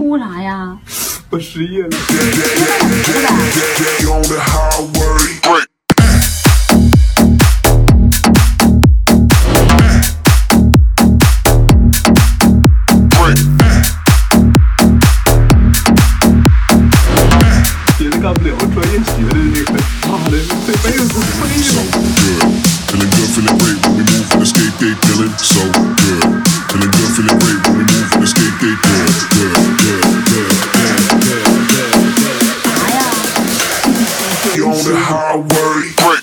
哭啥呀？ 我失业了。别的干不了，专业学的这个，妈的，这辈子废了。 Feeling good, feeling great when we move in the skate gate, feeling so good. Feeling good, feeling great when we move in the skate gate, good, good, good, good, good, good, good. 啥呀？ You on the highway, great.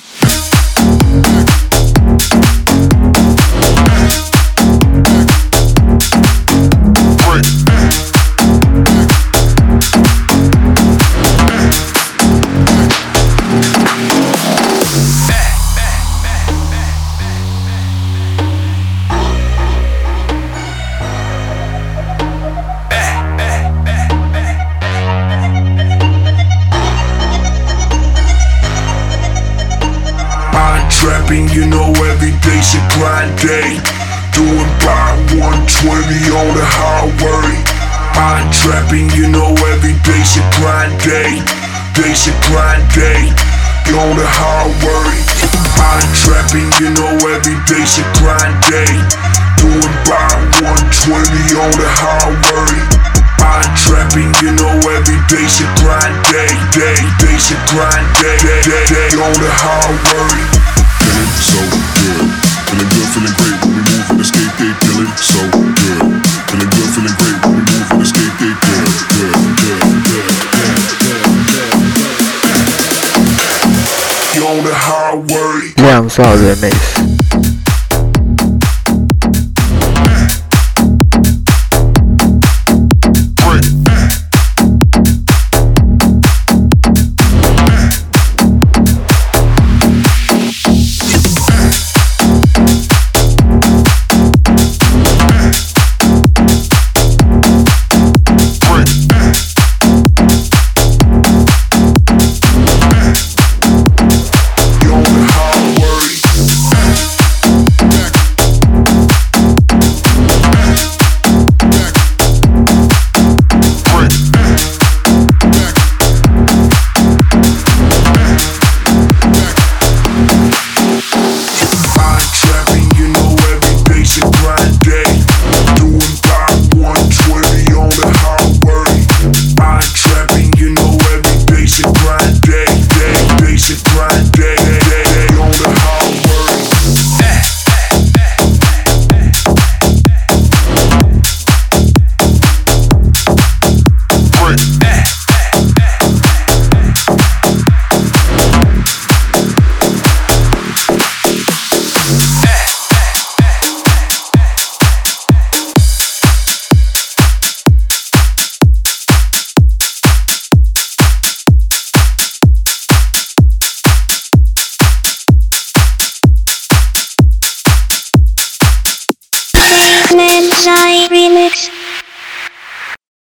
Trapping, you know every day's a grind day. Doing by 120 on the highway. I'm trapping, you know every day's a grind day. Day's a grind day. You on the highway. I'm trapping, you know every day's a grind day. Doing by 120 on the highway. I'm trapping, you know every day's a grind day. Day's a grind day. You on the highway. Feeling so good, feeling good, feeling great when we move in the skate gate, feeling so good, feeling good, feeling great when we move in the skate gate, good, good, good, good, good, good, good. You on the highway. 亮少 remix。 Remix.